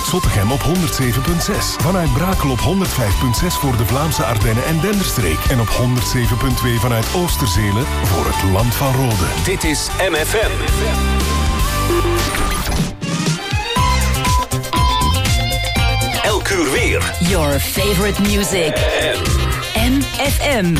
vanuit Zottegem op 107.6. Vanuit Brakel op 105.6 voor de Vlaamse Ardennen en Denderstreek. En op 107.2 vanuit Oosterzelen voor het Land van Rode. Dit is MFM. Elk uur weer. Your favorite music. MFM.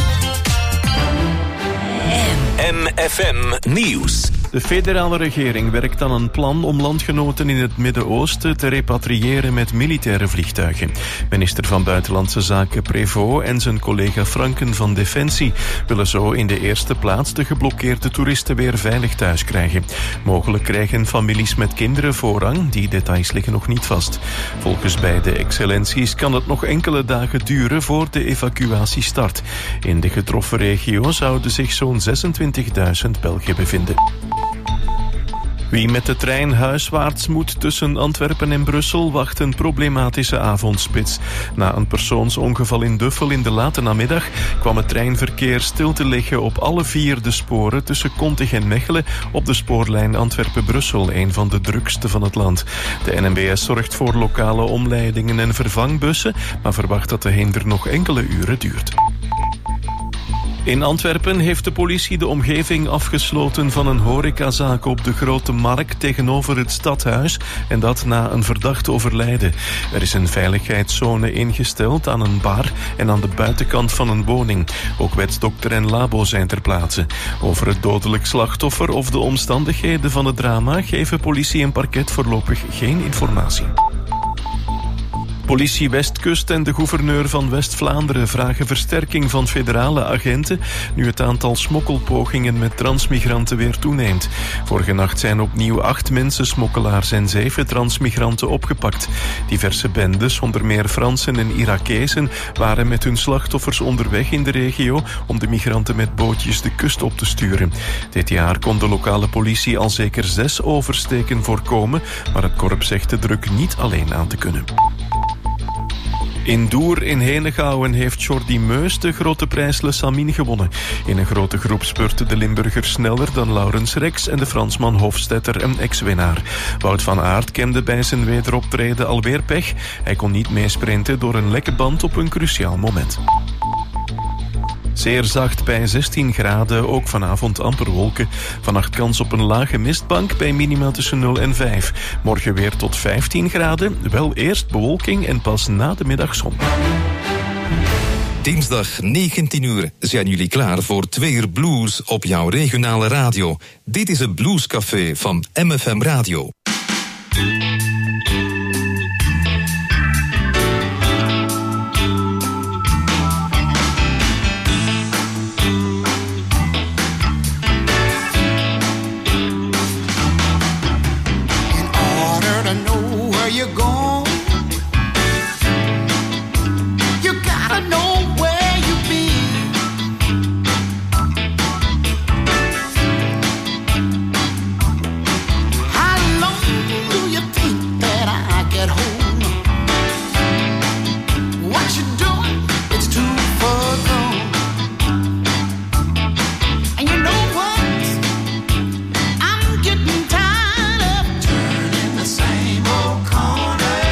MFM Nieuws. De federale regering werkt aan een plan om landgenoten in het Midden-Oosten te repatriëren met militaire vliegtuigen. Minister van Buitenlandse Zaken Prévost en zijn collega Franken van Defensie willen zo in de eerste plaats de geblokkeerde toeristen weer veilig thuis krijgen. Mogelijk krijgen families met kinderen voorrang, die details liggen nog niet vast. Volgens beide excellenties kan het nog enkele dagen duren voor de evacuatie start. In de getroffen regio zouden zich zo'n 26.000 Belgen bevinden. Wie met de trein huiswaarts moet tussen Antwerpen en Brussel wacht een problematische avondspits. Na een persoonsongeval in Duffel in de late namiddag kwam het treinverkeer stil te liggen op alle 4 de sporen tussen Kontig en Mechelen op de spoorlijn Antwerpen-Brussel, een van de drukste van het land. De NMBS zorgt voor lokale omleidingen en vervangbussen, maar verwacht dat de hinder nog enkele uren duurt. In Antwerpen heeft de politie de omgeving afgesloten van een horecazaak op de Grote Markt tegenover het stadhuis en dat na een verdachte overlijden. Er is een veiligheidszone ingesteld aan een bar en aan de buitenkant van een woning. Ook wetsdokter en labo zijn ter plaatse. Over het dodelijk slachtoffer of de omstandigheden van het drama geven politie en parket voorlopig geen informatie. Politie Westkust en de gouverneur van West-Vlaanderen vragen versterking van federale agenten nu het aantal smokkelpogingen met transmigranten weer toeneemt. Vorige nacht zijn opnieuw 8 mensensmokkelaars en 7 transmigranten opgepakt. Diverse bendes, onder meer Fransen en Irakezen, waren met hun slachtoffers onderweg in de regio om de migranten met bootjes de kust op te sturen. Dit jaar kon de lokale politie al zeker 6 oversteken voorkomen, maar het korps zegt de druk niet alleen aan te kunnen. In Doer in Henegouwen heeft Jordi Meus de grote prijs Le Samin gewonnen. In een grote groep spurte de Limburger sneller dan Laurens Rex en de Fransman Hofstetter een ex-winnaar. Wout van Aert kende bij zijn wederoptreden alweer pech. Hij kon niet meesprinten door een lekke band op een cruciaal moment. Zeer zacht bij 16 graden, ook vanavond amper wolken. Vannacht kans op een lage mistbank bij minima tussen 0 en 5. Morgen weer tot 15 graden, wel eerst bewolking en pas na de middag zon. Dinsdag 19 uur zijn jullie klaar voor 2 uur blues op jouw regionale radio. Dit is het Bluescafé van MFM Radio. Corner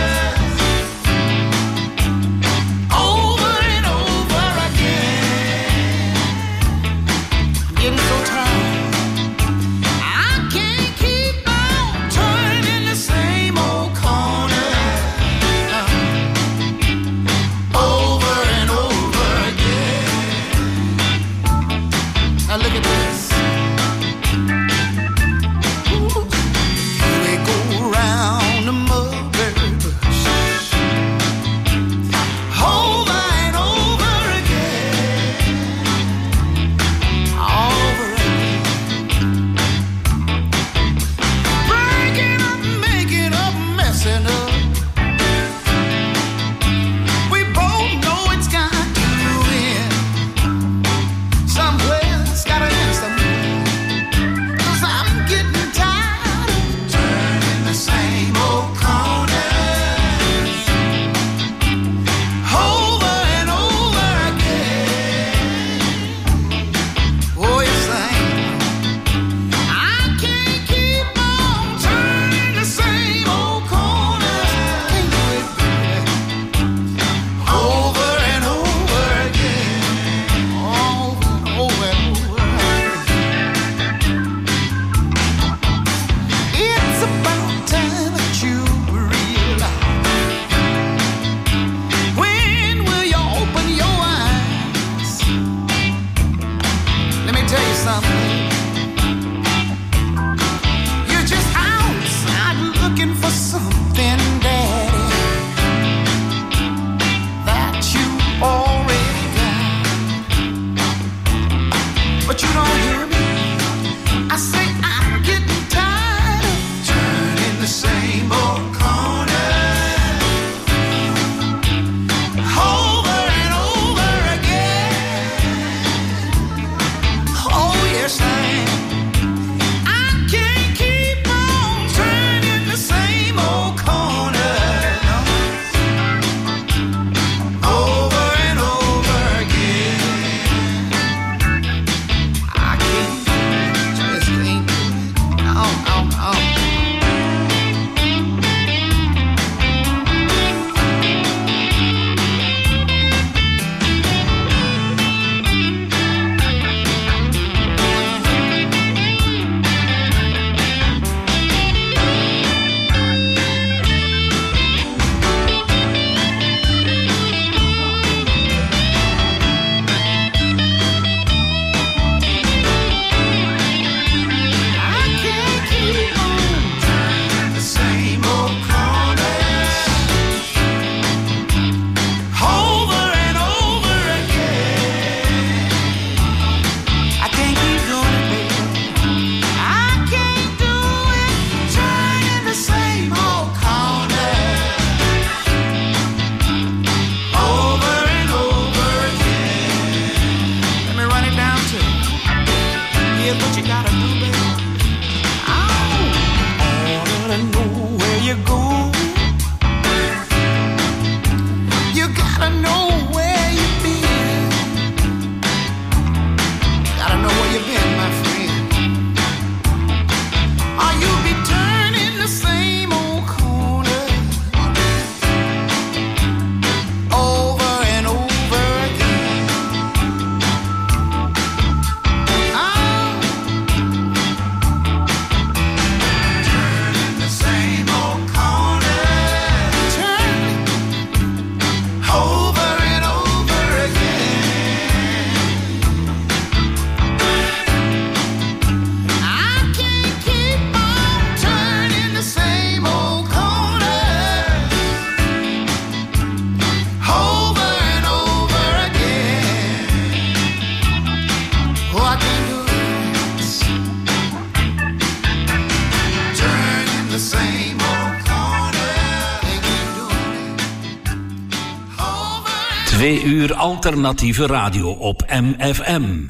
2 uur alternatieve radio op MFM.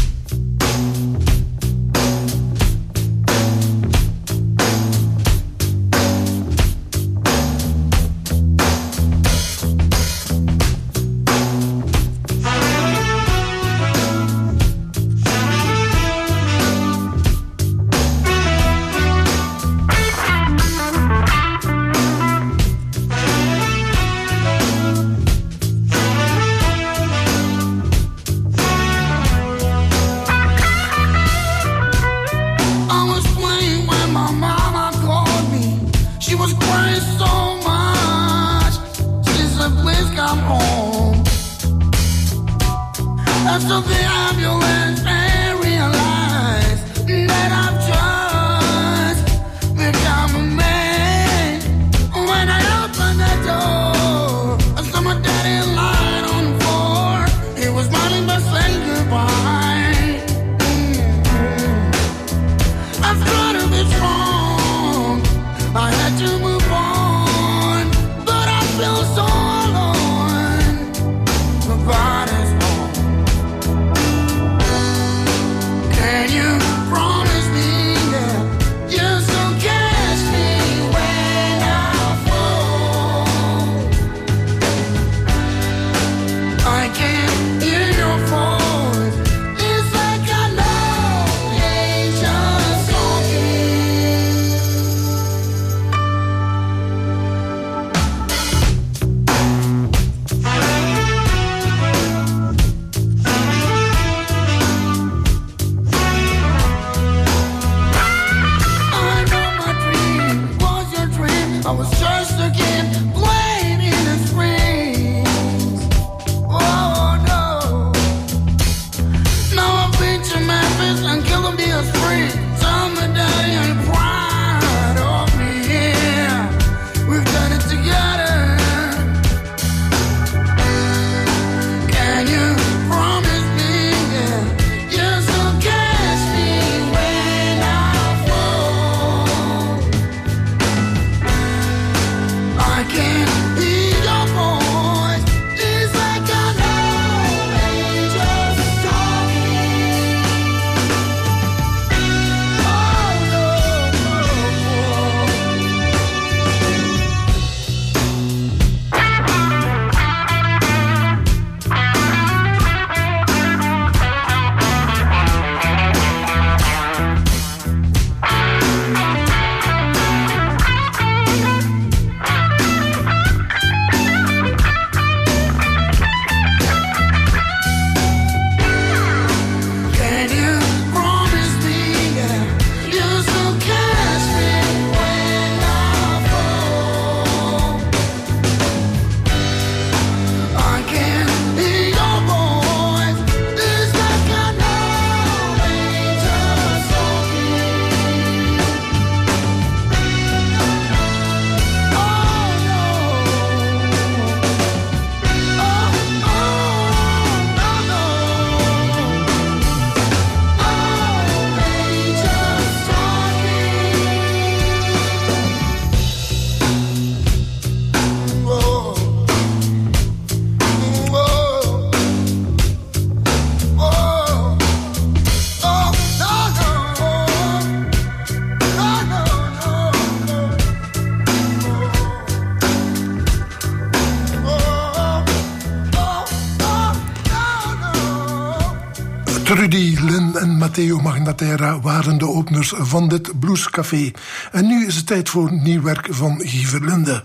Trudy, Lynn en Matteo Magnatera waren de openers van dit bluescafé. En nu is het tijd voor nieuw werk van Guy Verlinde.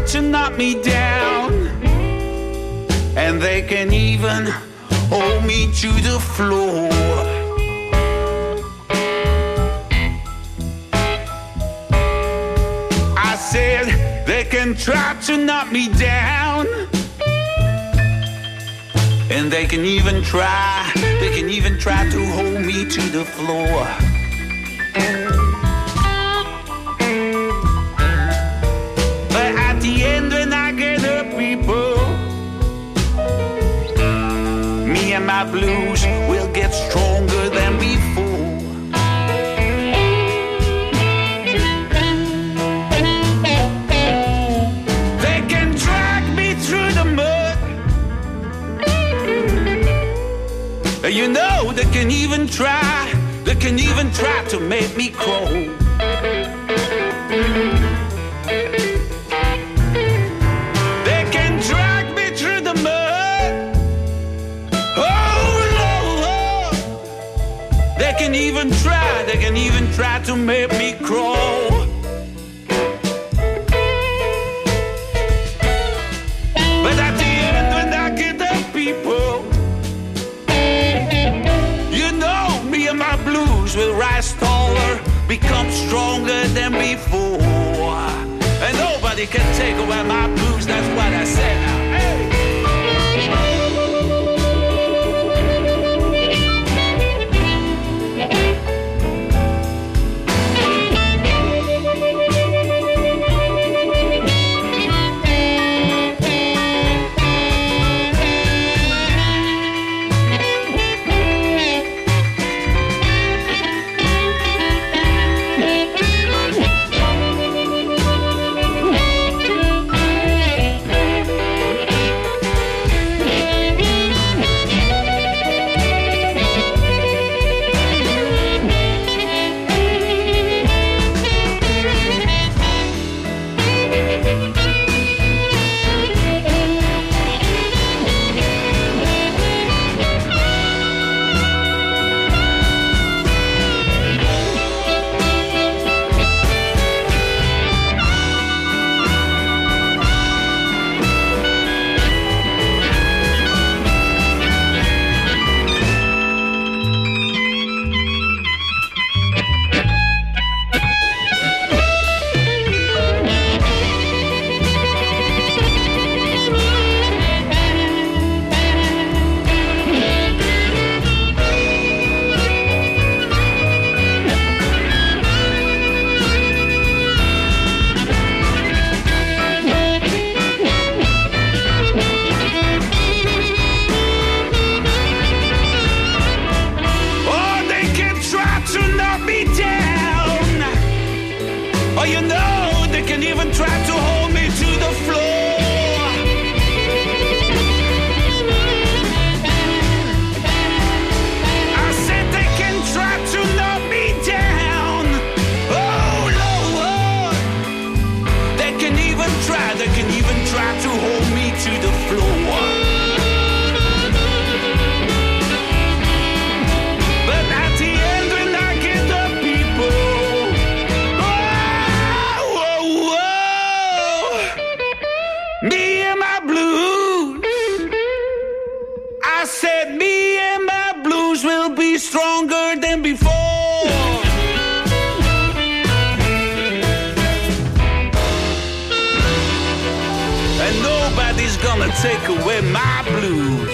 to knock me down, and they can even hold me to the floor. I said they can try to knock me down, and they can even try to hold me to the floor. But at the end when I get up, people, me and my blues will get stronger than before. They can drag me through the mud, you know, they can even try to make me crawl. They can drag me through the mud. Oh Lord, they can even try to make me crawl. But at the end when I get up, people, my blues will rise taller, become stronger than before. And nobody can take away my blues, that's what I said now. Hey! Take away my blues.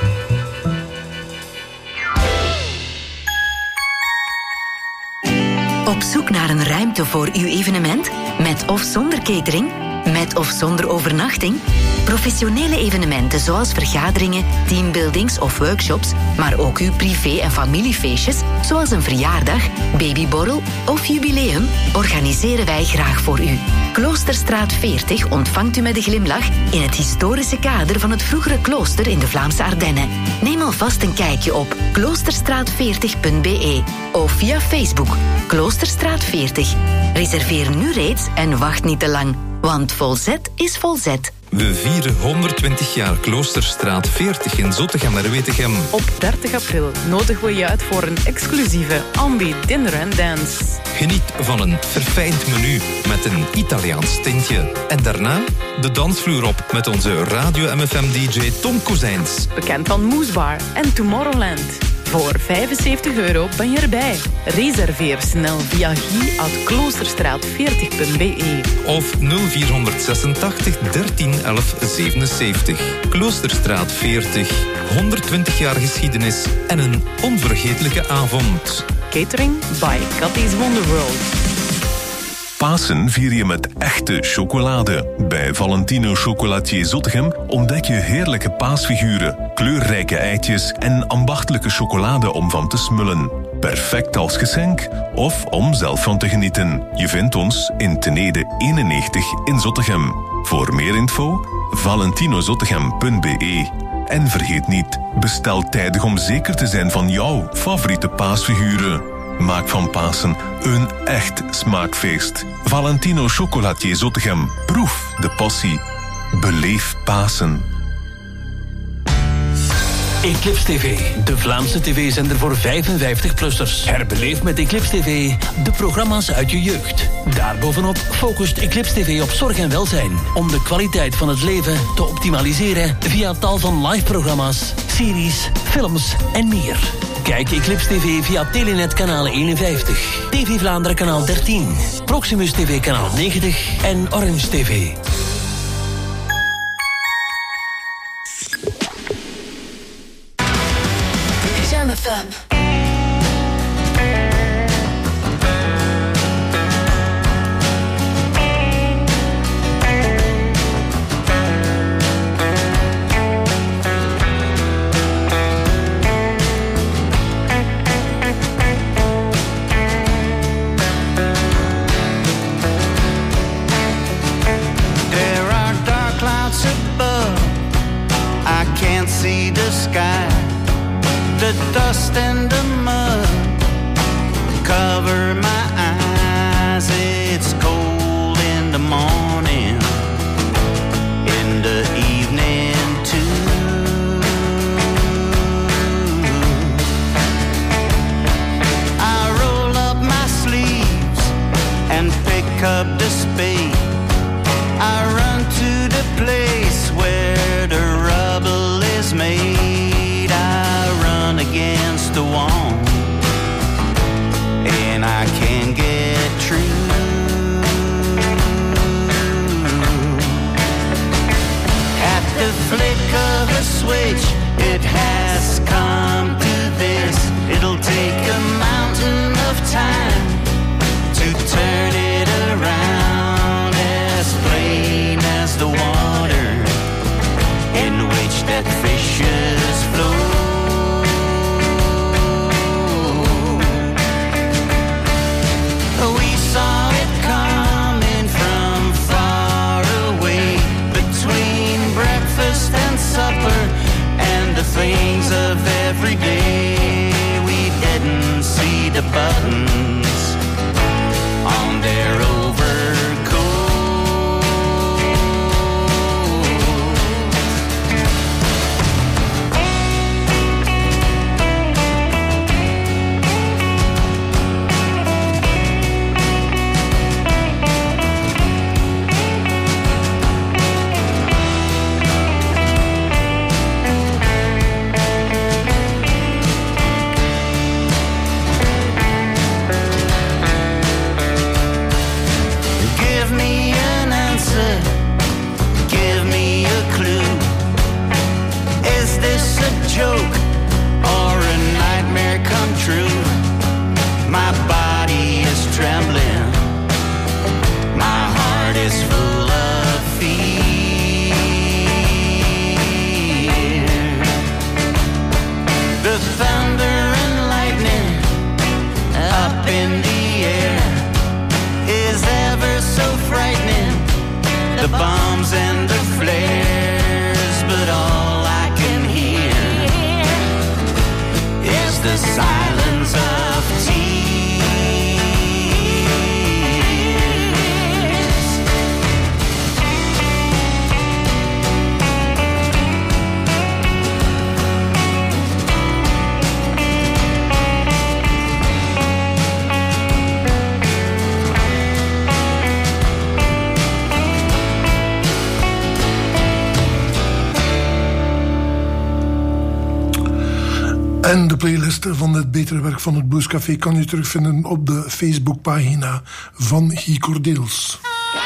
Op zoek naar een ruimte voor uw evenement? Met of zonder catering? Met of zonder overnachting? Professionele evenementen zoals vergaderingen, teambuildings of workshops, maar ook uw privé- en familiefeestjes, zoals een verjaardag, babyborrel of jubileum, organiseren wij graag voor u. Kloosterstraat 40 ontvangt u met een glimlach in het historische kader van het vroegere klooster in de Vlaamse Ardennen. Neem alvast een kijkje op kloosterstraat40.be of via Facebook Kloosterstraat 40. Reserveer nu reeds en wacht niet te lang. Want Volzet is Volzet. We vieren 120 jaar Kloosterstraat 40 in Zottegem-Merwetegem. Op 30 april nodigen we je uit voor een exclusieve Ambi Dinner and Dance. Geniet van een verfijnd menu met een Italiaans tintje. En daarna de dansvloer op met onze Radio MFM-dj Tom Kozijns. Bekend van Moesbar en Tomorrowland. Voor €75 ben je erbij. Reserveer snel via guy@kloosterstraat40.be of 0486 13 11 77. Kloosterstraat 40. 120 jaar geschiedenis en een onvergetelijke avond. Catering by Cathy's Wonderworld. Pasen vier je met echte chocolade. Bij Valentino Chocolatier Zottegem ontdek je heerlijke paasfiguren, kleurrijke eitjes en ambachtelijke chocolade om van te smullen. Perfect als geschenk of om zelf van te genieten. Je vindt ons in Tenede 91 in Zottegem. Voor meer info, valentinozottegem.be. En vergeet niet, bestel tijdig om zeker te zijn van jouw favoriete paasfiguren. Maak van Pasen een echt smaakfeest. Valentino Chocolatier Zottegem. Proef de passie. Beleef Pasen. Eclipse TV, de Vlaamse tv-zender voor 55-plussers. Herbeleef met Eclipse TV de programma's uit je jeugd. Daarbovenop focust Eclipse TV op zorg en welzijn. Om de kwaliteit van het leven te optimaliseren via tal van live-programma's, series, films en meer. Kijk Eclipse TV via Telenet kanaal 51, TV Vlaanderen kanaal 13, Proximus TV kanaal 90 en Orange TV. En de playlist van het betere werk van het Bluescafé kan je terugvinden op de Facebookpagina van Guy Cordeels.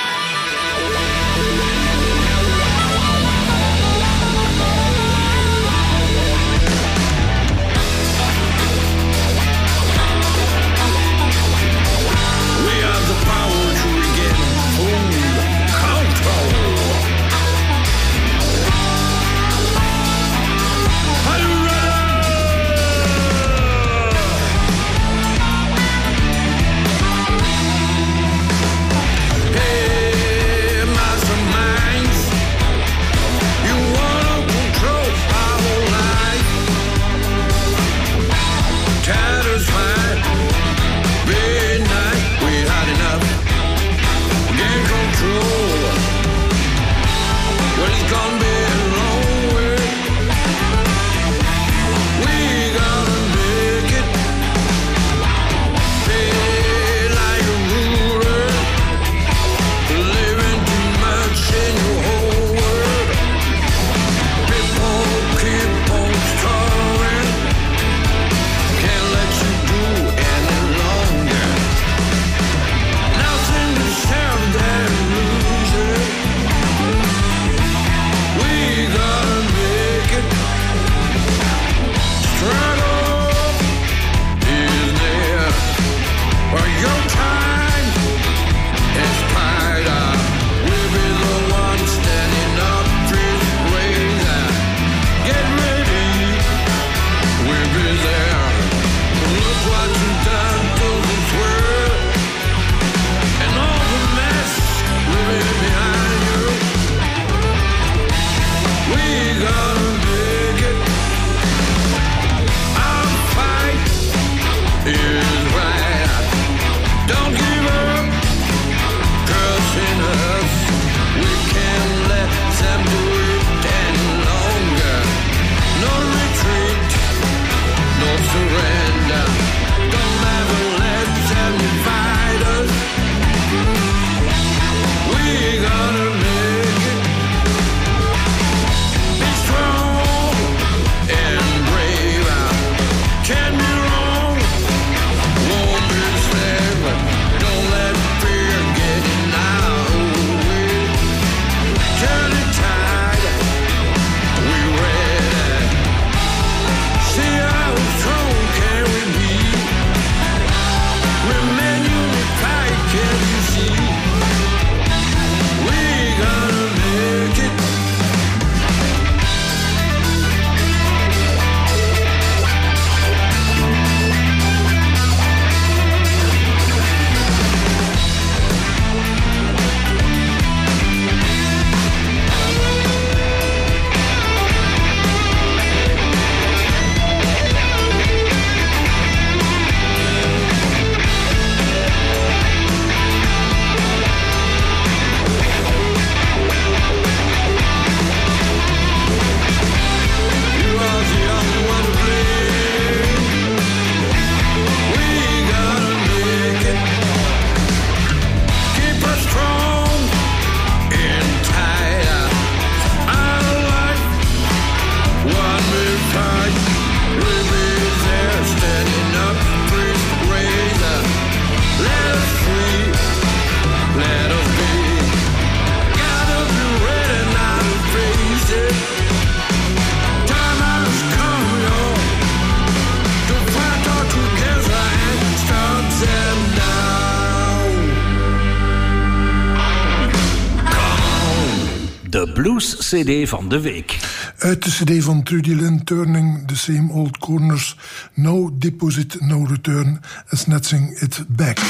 De blues-cd van de week. Uit de cd van Trudy Lynn, Turning the Same Old Corners, No Deposit, No Return, and Snatching It Back.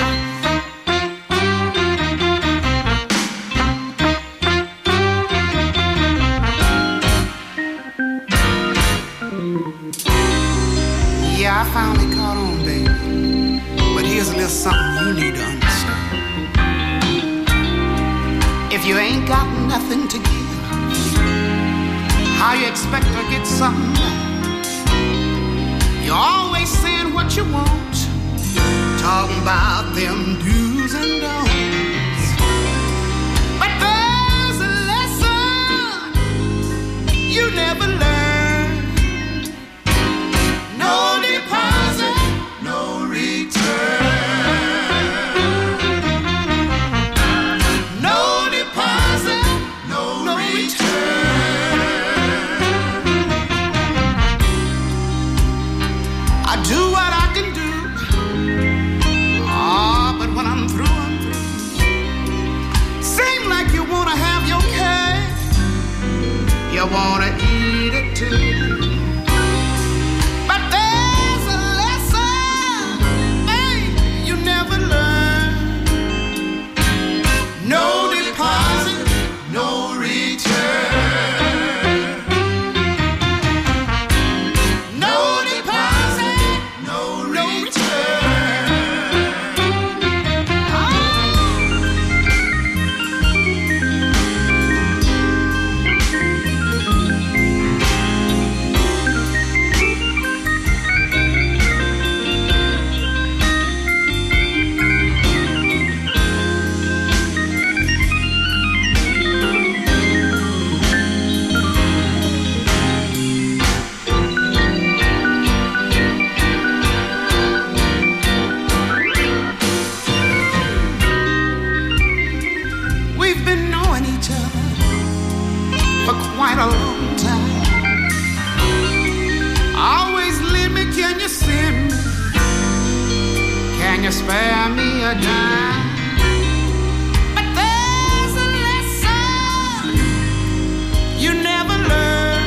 Yeah, I finally caught on, baby. But here's a little something you need to understand. If you ain't got nothing to give, how you expect to get something back? You're always saying what you want, talking about them do's and don'ts. But there's a lesson you never learned. you spare me a dime? But there's a lesson you never learn.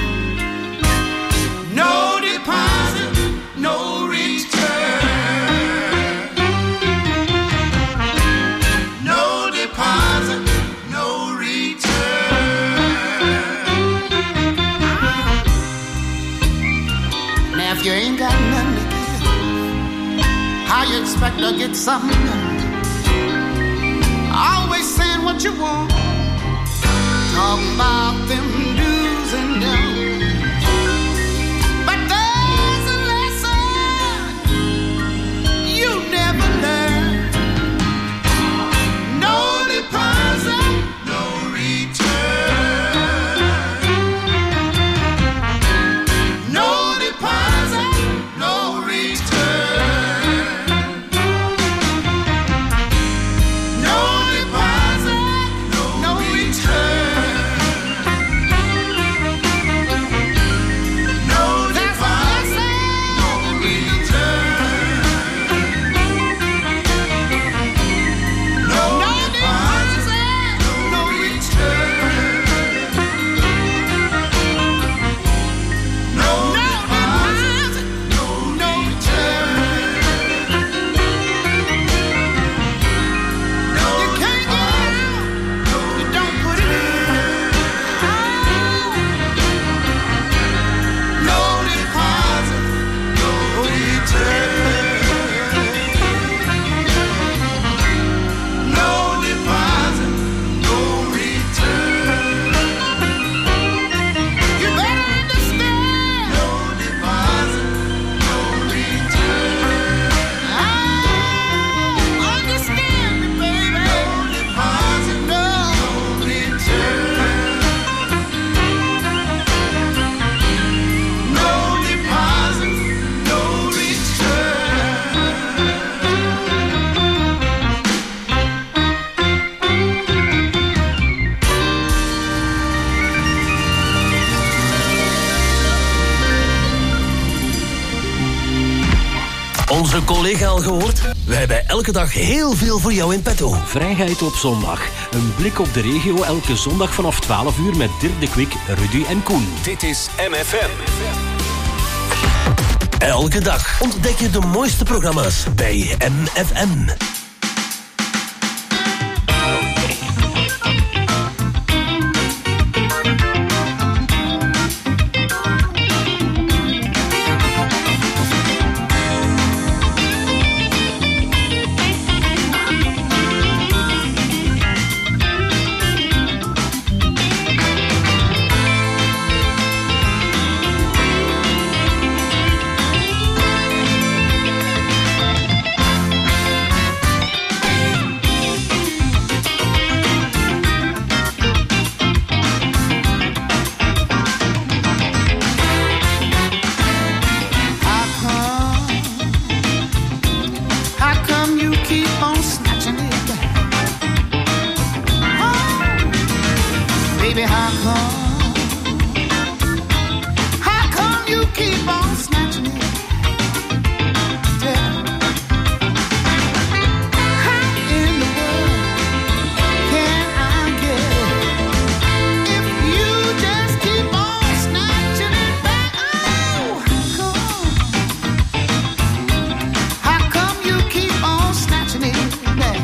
No deposit, no return. No deposit, no return. Now if you ain't got nothing to give, how you expect to get something? Always saying what you want, talking about them do's and don'ts. But there's a lesson you never learn. No deposit, no return. No deposit, no return. No deposit, no return. No deposit, no return. No deposit, no return. No deposit, no return. You can't get out, you don't put it in. No deposit, no return. No deposit, no return. You better understand. No deposit, no return. Understand me, baby. No deposit, no return. No deposit, no Onze collega al gehoord? Wij hebben elke dag heel veel voor jou in petto. Vrijheid op zondag. Een blik op de regio elke zondag vanaf 12 uur met Dirk de Kwik, Rudy en Koen. Dit is MFM. Elke dag ontdek je de mooiste programma's bij MFM. How come you keep on snatching it back? Oh, baby, how come you keep on snatching it back? Yeah. How in the world can I get it if you just keep on snatching it back? Oh, how come you keep on snatching it back?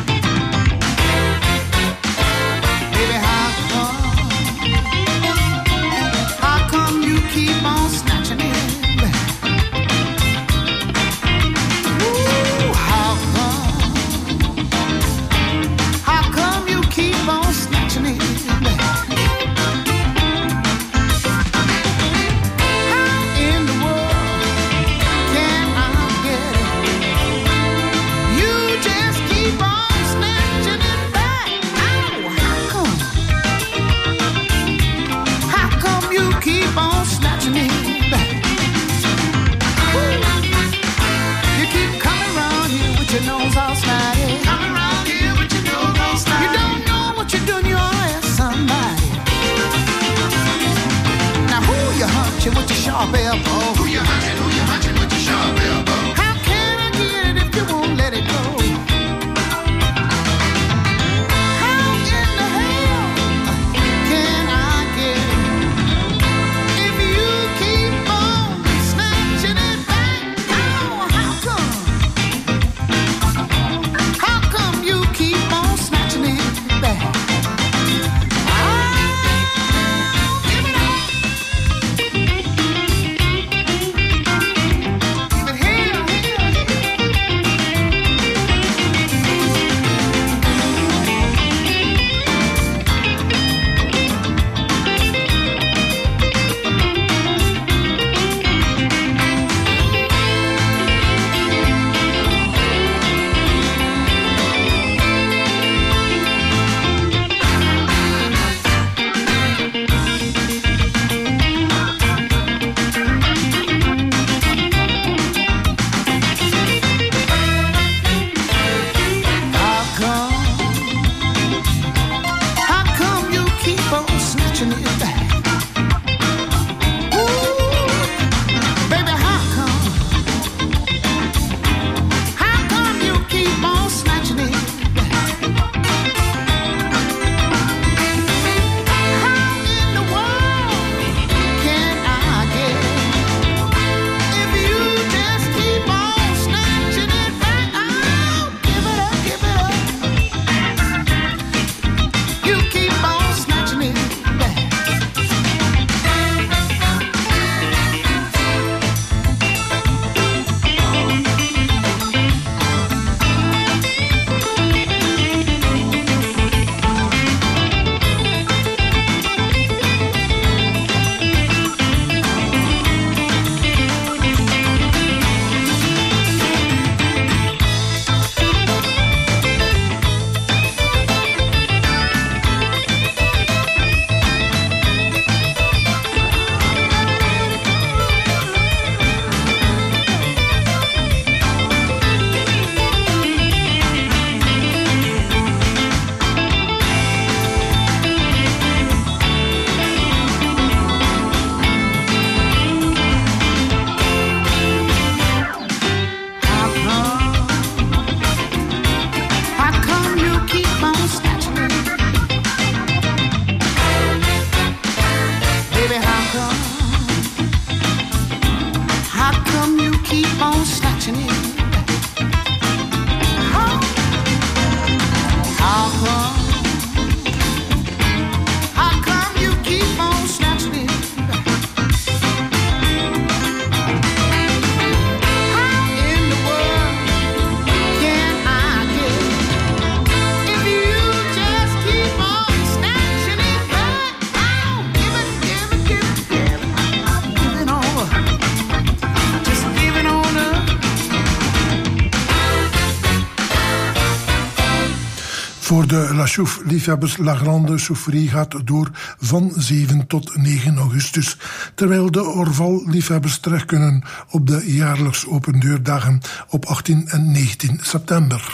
Baby, how come you keep on snatching it back? Ooh, how come you keep on snatching it back? How in the world can I get it? You just keep on snatching it back. Ow, how come you keep on snatching it back? Woo. You keep coming around here with your nose all snotty. Coming around here with your nose all snotty. You don't know what you're doing, you ought to ask somebody. Now who you hunching with your sharp elbow? Who you hunching with your sharp elbow? How can I get it if you won't Voor de La Chouffe-liefhebbers, La Grande Chaufferie gaat door van 7 tot 9 augustus. Terwijl de Orval-liefhebbers terecht kunnen op de jaarlijks opendeurdagen op 18 en 19 september.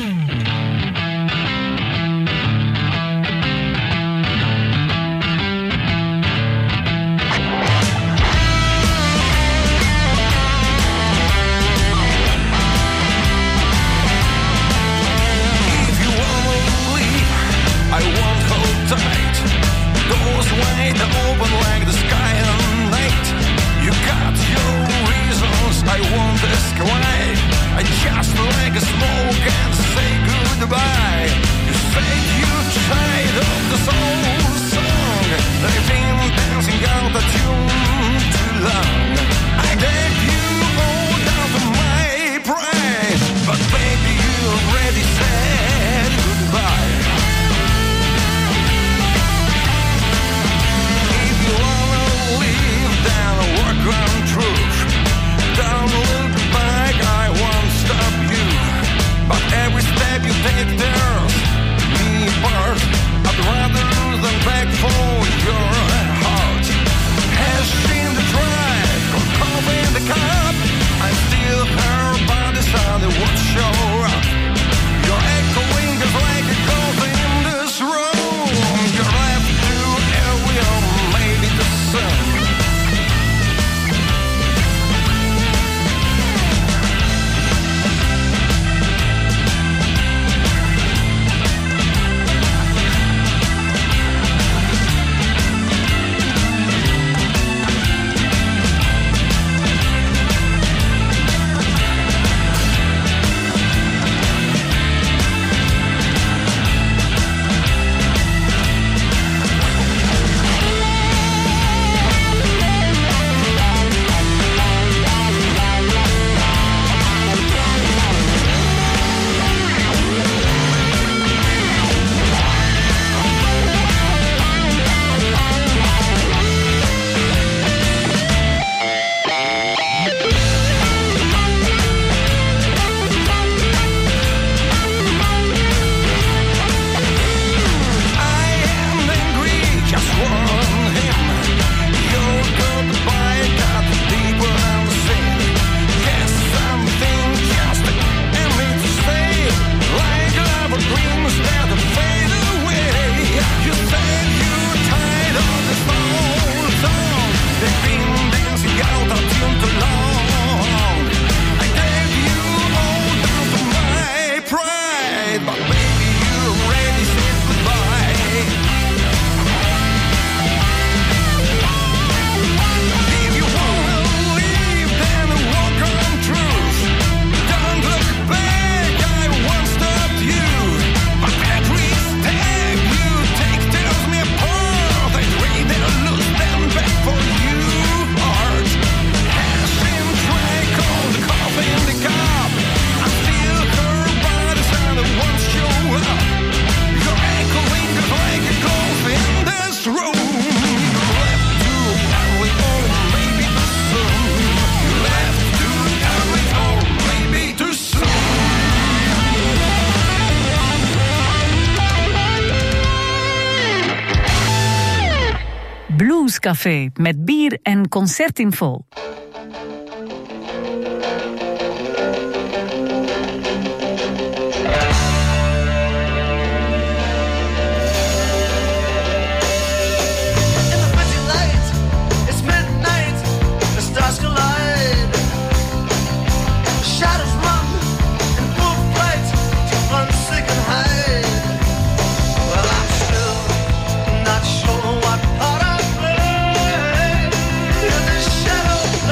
Bluescafé met bier en concertinfo. Shadow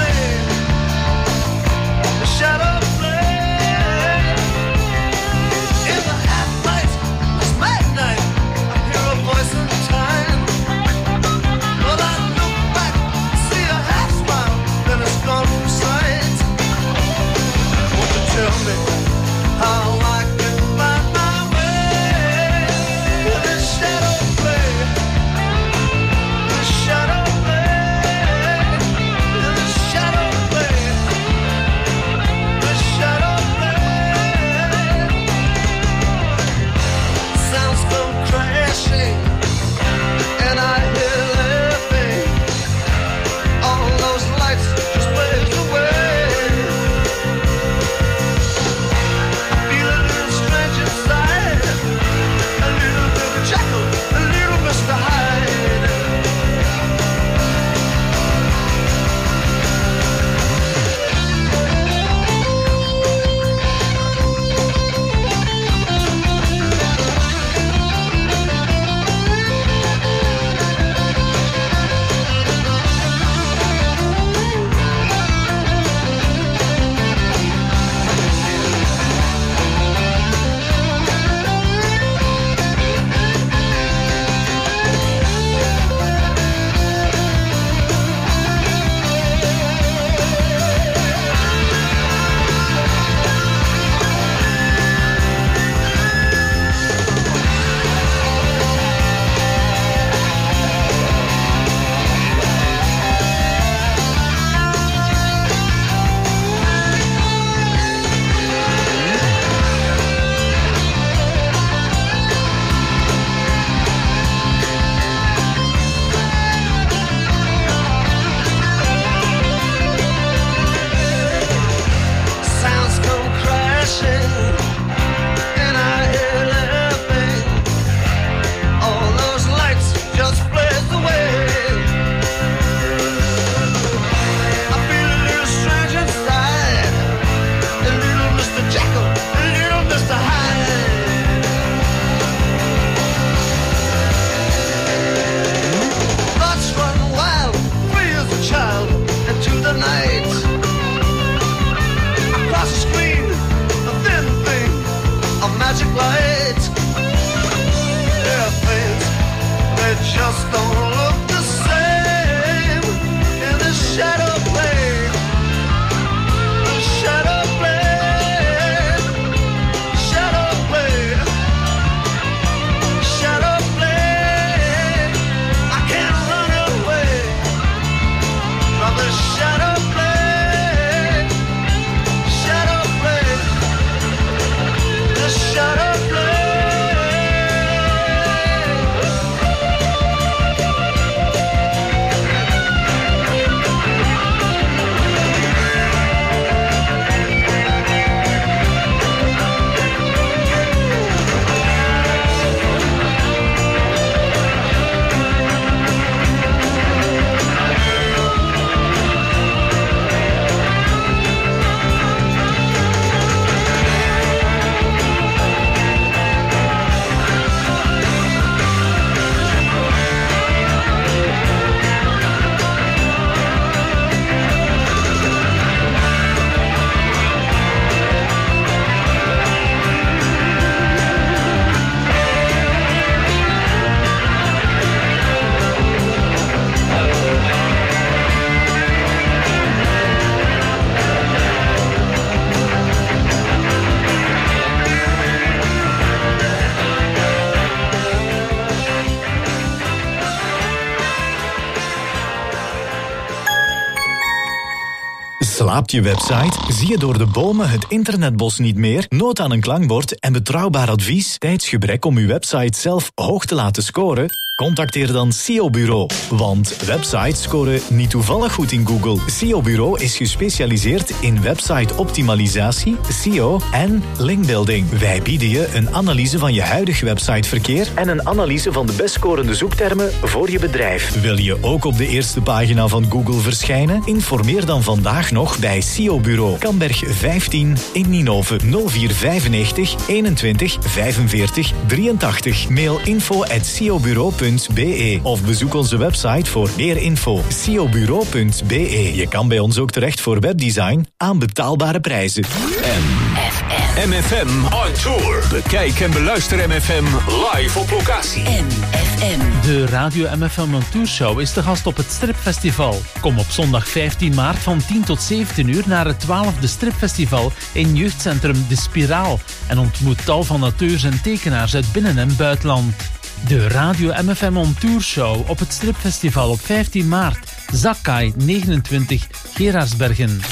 Slaapt je website? Zie je door de bomen het internetbos niet meer? Nood aan een klankbord en betrouwbaar advies? Tijdsgebrek om uw website zelf hoog te laten scoren? Contacteer dan SEO Bureau. Want websites scoren niet toevallig goed in Google. SEO Bureau is gespecialiseerd in website-optimalisatie, SEO en linkbuilding. Wij bieden je een analyse van je huidig websiteverkeer en een analyse van de best scorende zoektermen voor je bedrijf. Wil je ook op de eerste pagina van Google verschijnen? Informeer dan vandaag nog bij SEO Bureau. Kamberg 15 in Ninove 0495 21 45 83. Mail info@seobureau.be of bezoek onze website voor meer info. seobureau.be. Je kan bij ons ook terecht voor webdesign aan betaalbare prijzen. MFM on tour. Bekijk en beluister MFM live op locatie. MFM. De Radio MFM on Tour Show is de gast op het Stripfestival. Kom op zondag 15 maart van 10 tot 17 uur naar het 12e Stripfestival in jeugdcentrum De Spiraal en ontmoet tal van auteurs en tekenaars uit binnen- en buitenland. De Radio MFM on Tour Show op het Stripfestival op 15 maart. Zakkai 29, Gerardsbergen.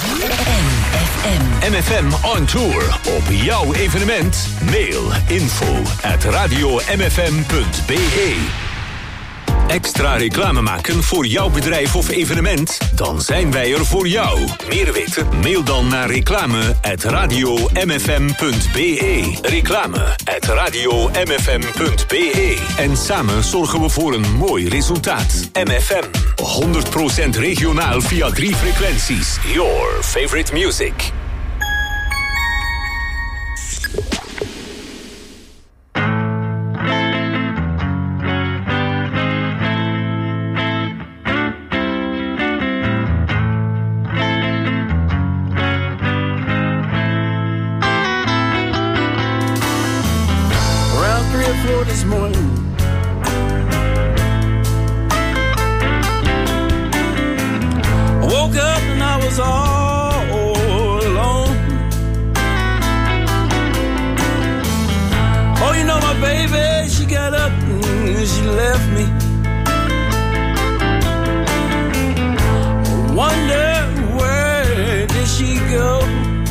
MFM on tour. Op jouw evenement. Mail info@radiomfm.be. Extra reclame maken voor jouw bedrijf of evenement? Dan zijn wij er voor jou. Meer weten? Mail dan naar reclame@radiomfm.be. Reclame@radiomfm.be. En samen zorgen we voor een mooi resultaat. MFM. 100% regionaal via 3 frequenties. Your favorite music. This morning, I woke up and I was all alone. Oh, you know my baby, she got up and she left me. I wonder where did she go?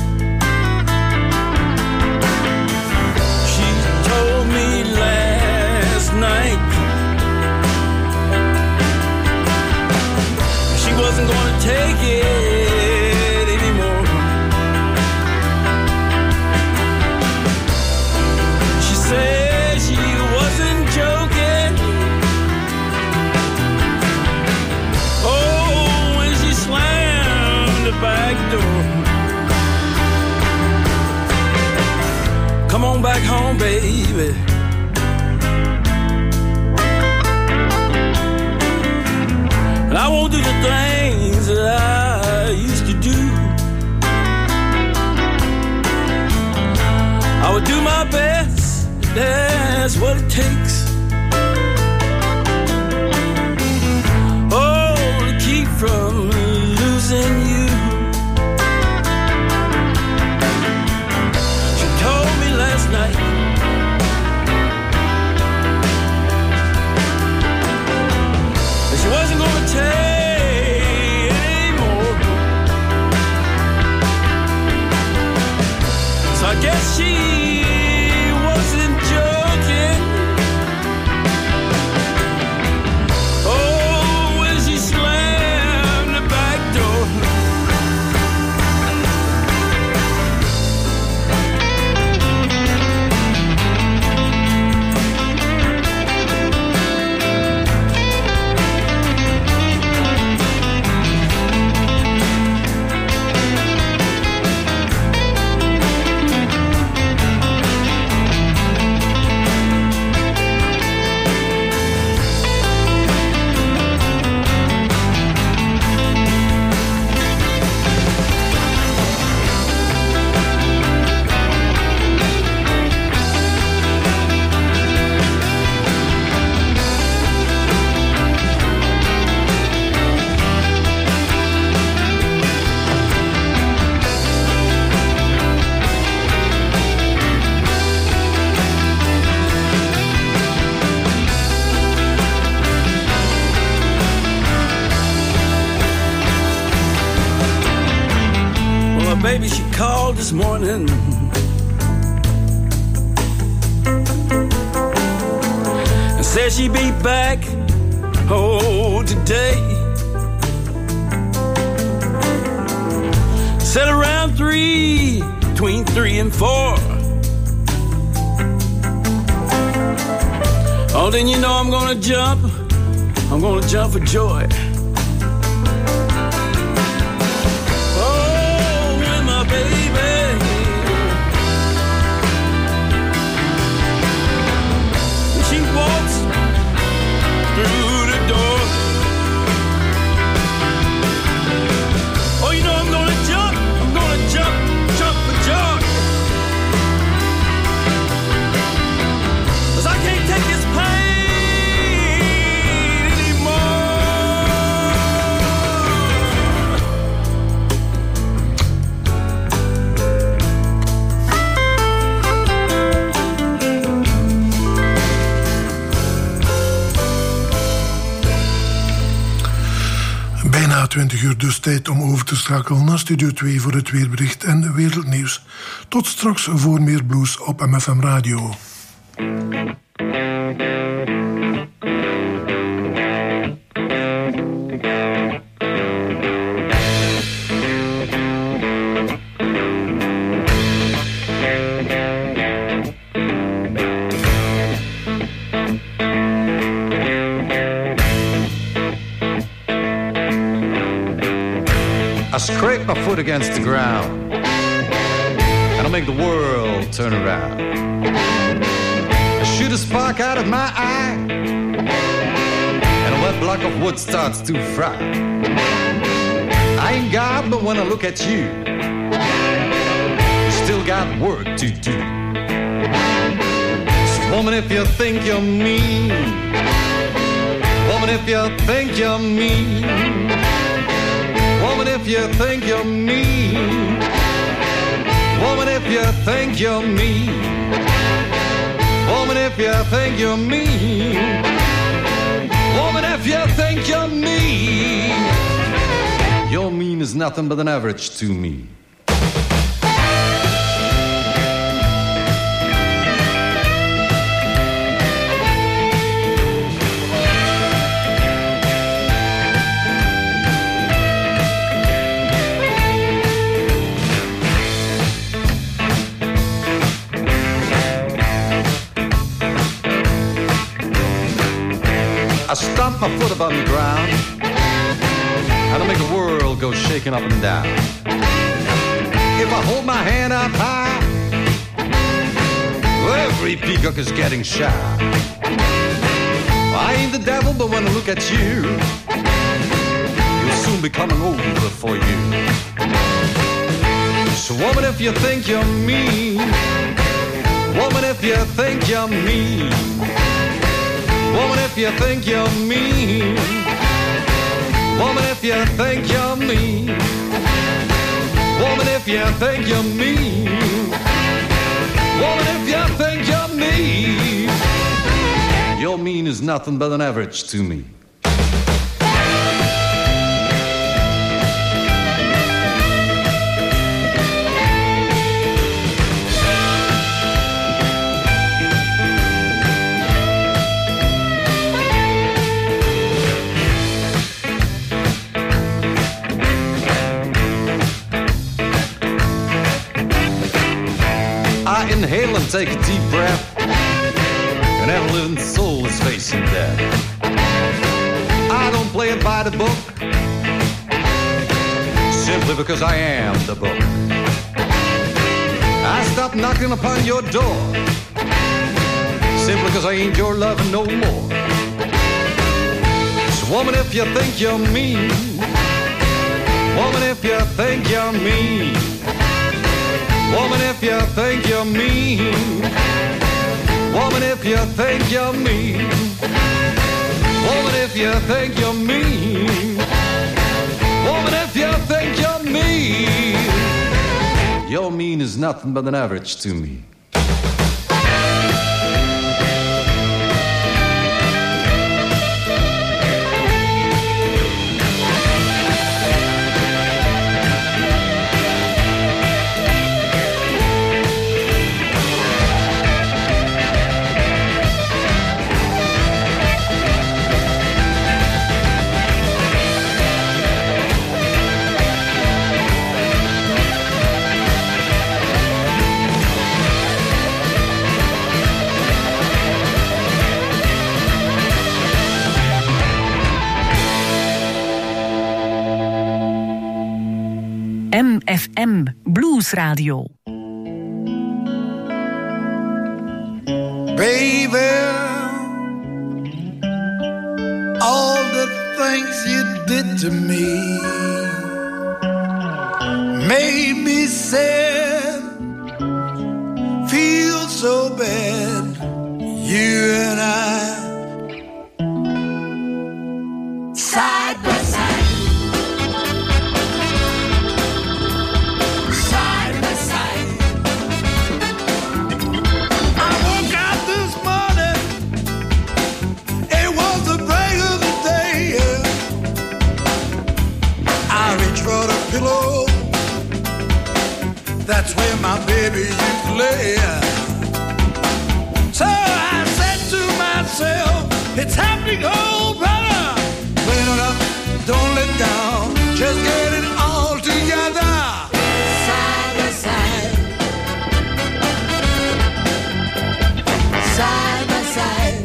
She told me last night she wasn't gonna take it anymore. She said she wasn't joking. Oh, when she slammed the back door. Come on back home, baby. I won't do the things that I used to do. I would do my best, that's what it takes. Oh, to keep from losing you. She told me last night that she wasn't gonna take anymore. So I guess she wasn't joking. called this morning. And said she'd be back, oh, today. Said around 3, between 3 and 4. Oh, then you know I'm gonna jump for joy. Oh, with my baby. She walks through the door. Oh, you know I'm gonna jump for joy. 'Cause I can't take this pain anymore. Bijna 20 uur, dus tijd om over te schakelen naar Studio 2 voor het weerbericht en wereldnieuws. Tot straks voor meer blues op MFM Radio. I scrape my foot against the ground, and I make the world turn around. I shoot a spark out of my eye, and a wet block of wood starts to fry. I ain't God, but when I look at you, you still got work to do. So woman, if you think you're mean, woman, if you think you're mean, woman, if you think you're mean, woman, if you think you're mean, woman, if you think you're mean, woman, if you think you're mean, your mean is nothing but an average to me. I stomp my foot upon the ground, and I make the world go shaking up and down. If I hold my hand up high, every peacock is getting shy. I ain't the devil, but when I look at you, you'll soon be coming over for you. So woman, if you think you're mean, woman, if you think you're mean, woman, if you think you're mean, woman, if you think you're mean, woman, if you think you're mean, woman, if you think you're mean, your mean is nothing but an average to me. I inhale and take a deep breath, and every living soul is facing death. I don't play it by the book, simply because I am the book. I stop knocking upon your door, simply because I ain't your lover no more. So woman, if you think you're mean, woman, if you think you're mean, woman, if you think you're mean, woman, if you think you're mean, woman, if you think you're mean, woman, if you think you're mean, your mean is nothing but an average to me. FM Blues Radio. Baby, all the things you did to me made me sad, feel so bad. You and I, side by side, side by side. I woke up this morning, it was the break of the day. I reached for the pillow, that's where my baby used to lay. So I said to myself, it's happening, oh brother. Clean it up, don't let down, just get it all together. Side by side, side by side.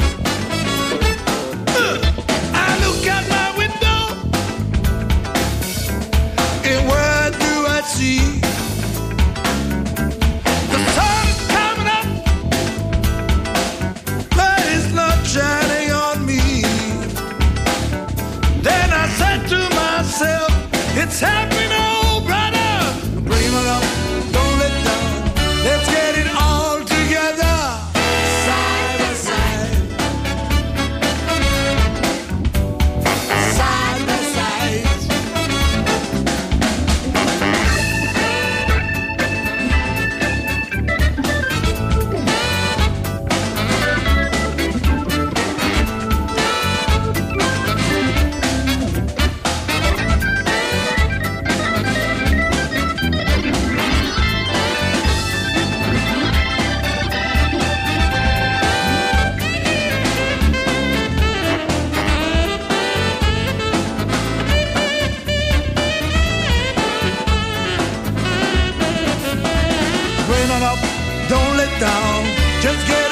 I look out my window, and what do I see? The sun is coming up, but it's not shining on me. Then I said to myself, it's happening, oh brother. Bring it up, don't let down, let's get it all together. Side by side, side by side. Bring it up, don't let down, just get